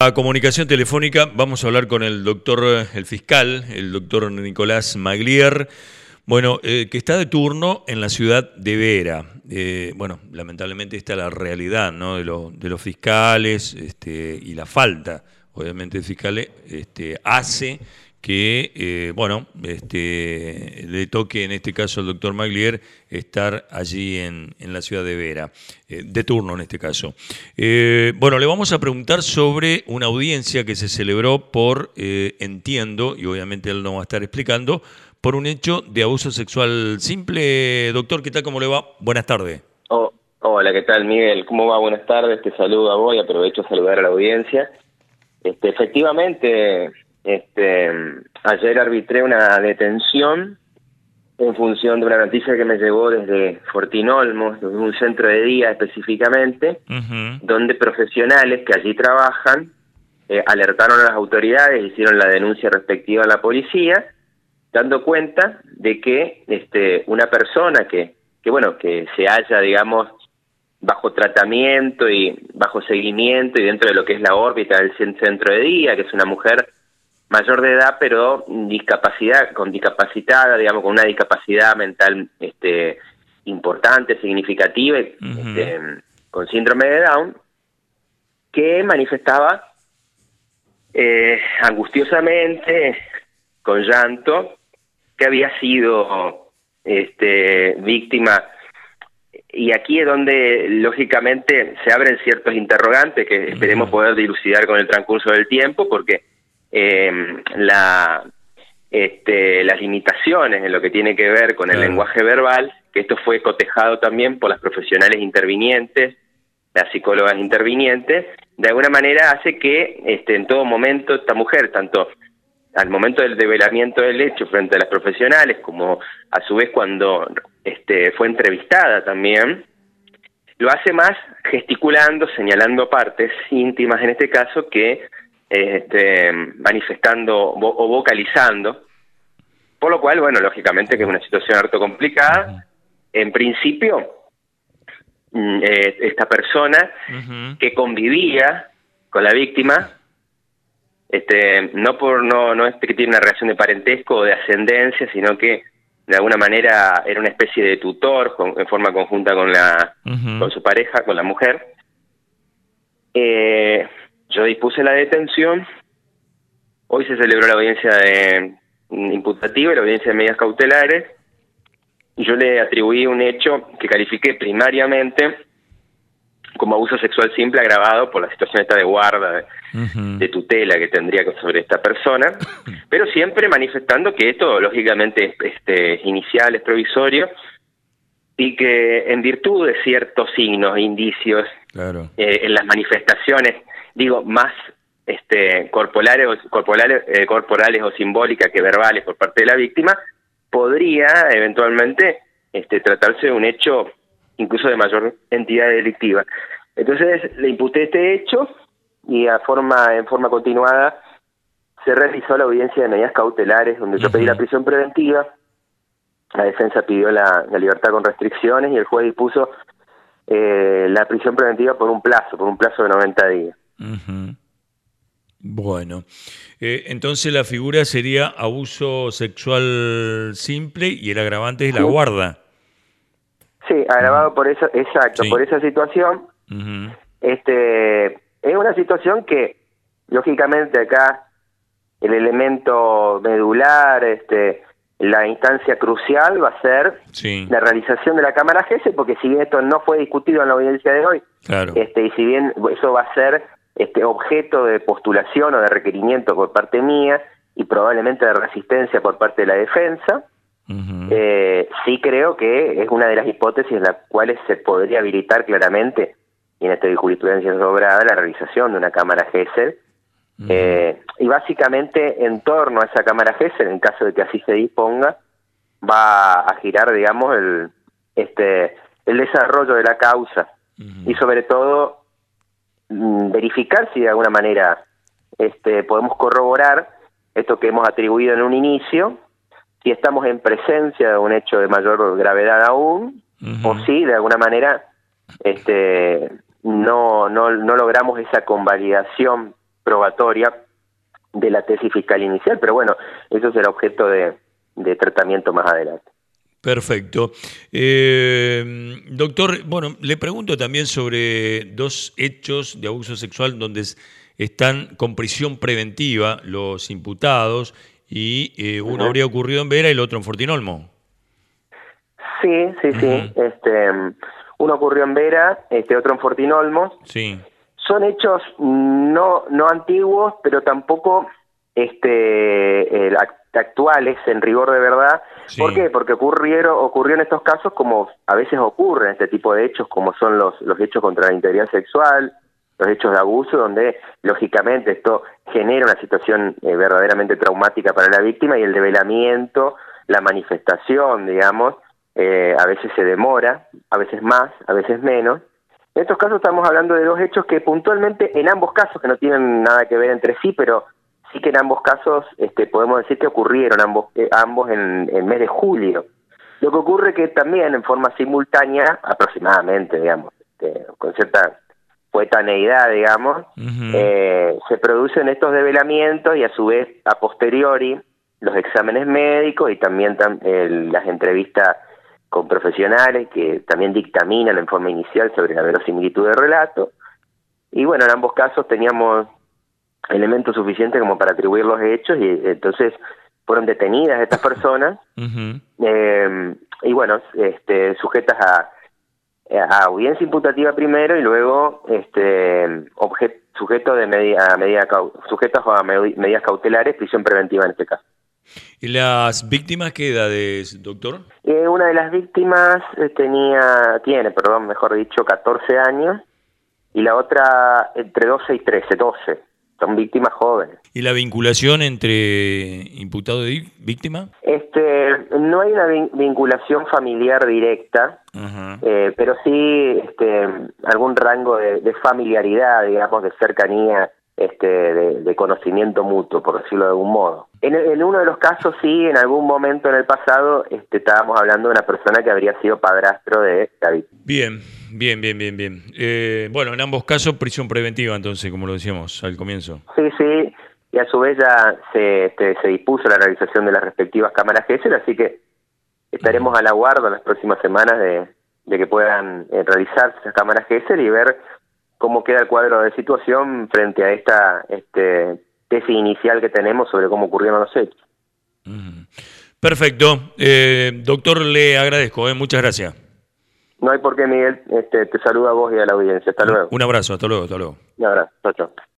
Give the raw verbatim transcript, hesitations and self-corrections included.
la comunicación telefónica vamos a hablar con el doctor, el fiscal, el doctor Nicolás Maglier, bueno, eh, que está de turno en la ciudad de Vera. Eh, bueno, lamentablemente esta es la realidad, ¿no? de, lo, de los fiscales este, y la falta, obviamente, de fiscales este, hace que, eh, bueno, este, le toque en este caso al doctor Maglier estar allí en, en la ciudad de Vera, eh, de turno en este caso. Eh, bueno, le vamos a preguntar sobre una audiencia que se celebró por, eh, entiendo, y obviamente él nos va a estar explicando, por un hecho de abuso sexual simple. Doctor, ¿qué tal? ¿Cómo le va? Buenas tardes. Oh, hola, ¿qué tal, Miguel? ¿Cómo va? Buenas tardes, te saludo a vos y aprovecho a saludar a la audiencia. Este, efectivamente... Este, ayer arbitré una detención en función de una noticia que me llegó desde Fortín Olmos, desde un centro de día específicamente, uh-huh. donde profesionales que allí trabajan eh, alertaron a las autoridades, hicieron la denuncia respectiva a la policía, dando cuenta de que este, una persona que, que, bueno, que se halla, digamos, bajo tratamiento y bajo seguimiento y dentro de lo que es la órbita del centro de día, que es una mujer mayor de edad, pero discapacidad, con discapacitada, digamos, con una discapacidad mental este, importante, significativa, uh-huh. este, con síndrome de Down, que manifestaba eh, angustiosamente, con llanto, que había sido este, víctima. Y aquí es donde, lógicamente, se abren ciertos interrogantes que esperemos uh-huh. poder dilucidar con el transcurso del tiempo, porque Eh, la, este, las limitaciones en lo que tiene que ver con el claro. lenguaje verbal, que esto fue cotejado también por las profesionales intervinientes, las psicólogas intervinientes, de alguna manera hace que este, en todo momento esta mujer, tanto al momento del develamiento del hecho frente a las profesionales, como a su vez cuando este, fue entrevistada también, lo hace más gesticulando, señalando partes íntimas en este caso, que Este, manifestando vo o vocalizando, por lo cual, bueno, lógicamente que es una situación harto complicada. En principio, eh, esta persona uh-huh. que convivía con la víctima, este, no por no no es que tiene una relación de parentesco o de ascendencia, sino que de alguna manera era una especie de tutor con, en forma conjunta con la uh-huh. con su pareja, con la mujer. Eh, Yo dispuse la detención, hoy se celebró la audiencia de imputativa y la audiencia de medidas cautelares, y yo le atribuí un hecho que califiqué primariamente como abuso sexual simple agravado por la situación esta de guarda, de, uh-huh. de tutela que tendría sobre esta persona, pero siempre manifestando que esto lógicamente este, inicial, es provisorio, y que en virtud de ciertos signos, indicios, claro. eh, en las manifestaciones, digo, más este, corporales, corporales, eh, corporales o simbólicas que verbales por parte de la víctima, podría eventualmente este, tratarse de un hecho incluso de mayor entidad delictiva. Entonces le imputé este hecho y a forma en forma continuada se realizó la audiencia de medidas cautelares, donde uh-huh. yo pedí la prisión preventiva, la defensa pidió la, la libertad con restricciones y el juez dispuso eh, la prisión preventiva por un plazo, por un plazo de noventa días. Uh-huh. Bueno, eh, entonces la figura sería abuso sexual simple y el agravante es la sí. guarda. Sí, agravado uh-huh. por eso, exacto, sí. por esa situación. Uh-huh. Este, es una situación que, lógicamente acá, el elemento medular, este, la instancia crucial va a ser sí. la realización de la cámara G S, porque si bien esto no fue discutido en la audiencia de hoy, claro. este, y si bien eso va a ser este objeto de postulación o de requerimiento por parte mía y probablemente de resistencia por parte de la defensa, uh-huh. eh, sí creo que es una de las hipótesis en las cuales se podría habilitar claramente, y en esta jurisprudencia sobrada, la realización de una cámara G S. Uh-huh. eh, y básicamente en torno a esa cámara G S, en el caso de que así se disponga, va a girar, digamos, el este el desarrollo de la causa uh-huh. y sobre todo verificar si de alguna manera este podemos corroborar esto que hemos atribuido en un inicio, si estamos en presencia de un hecho de mayor gravedad aún, uh-huh. o si de alguna manera este no no no logramos esa convalidación probatoria de la tesis fiscal inicial, pero bueno, eso será objeto de, de tratamiento más adelante. Perfecto. Eh, doctor, bueno, le pregunto también sobre dos hechos de abuso sexual donde están con prisión preventiva los imputados y eh, uno uh-huh. habría ocurrido en Vera y el otro en Fortinolmo. Sí, sí, uh-huh. sí. Este, uno ocurrió en Vera, este otro en Fortinolmo. Sí. Son hechos no, no antiguos, pero tampoco este, eh, actuales en rigor de verdad. Sí. ¿Por qué? Porque ocurrieron, ocurrió en estos casos como a veces ocurren este tipo de hechos, como son los, los hechos contra la integridad sexual, los hechos de abuso, donde lógicamente esto genera una situación eh, verdaderamente traumática para la víctima y el develamiento, la manifestación, digamos, eh, a veces se demora, a veces más, a veces menos. En estos casos estamos hablando de dos hechos que puntualmente, en ambos casos, que no tienen nada que ver entre sí, pero sí que en ambos casos este, podemos decir que ocurrieron ambos, eh, ambos en el mes de julio. Lo que ocurre que también en forma simultánea, aproximadamente, digamos, este, con cierta coetaneidad, digamos, uh-huh. eh, se producen estos develamientos y a su vez, a posteriori, los exámenes médicos y también tam eh, las entrevistas con profesionales que también dictaminan en forma inicial sobre la verosimilitud del relato. Y bueno, en ambos casos teníamos elementos suficientes como para atribuir los hechos y entonces fueron detenidas estas personas uh-huh. eh, y bueno, este, sujetas a, a audiencia imputativa primero y luego este, objet, sujeto de media, media, sujetos a medidas cautelares, prisión preventiva en este caso. ¿Y las víctimas qué edades, doctor? Eh, una de las víctimas eh, tenía, tiene, perdón, mejor dicho, catorce años y la otra entre doce y trece, doce. Son víctimas jóvenes. ¿Y la vinculación entre imputado y víctima? Este, no hay una vin vinculación familiar directa, uh-huh. eh, pero sí este, algún rango de, de familiaridad, digamos, de cercanía, este, de, de conocimiento mutuo, por decirlo de algún modo. En, en uno de los casos sí, en algún momento en el pasado, este, estábamos hablando de una persona que habría sido padrastro de David. Bien. Bien, bien, bien, bien. Eh, bueno, en ambos casos prisión preventiva, entonces, como lo decíamos al comienzo. Sí, sí, y a su vez ya se, este, se dispuso la realización de las respectivas cámaras Gesell, así que estaremos a la guarda en las próximas semanas de, de que puedan eh, realizarse esas cámaras Gesell y ver cómo queda el cuadro de situación frente a esta este, tesis inicial que tenemos sobre cómo ocurrieron los hechos. Mm. Perfecto. Eh, doctor, le agradezco, eh, muchas gracias. No hay por qué, Miguel. Este, te saludo a vos y a la audiencia. Hasta luego. Un abrazo. Hasta luego. Hasta luego. Un abrazo. Chau, chau.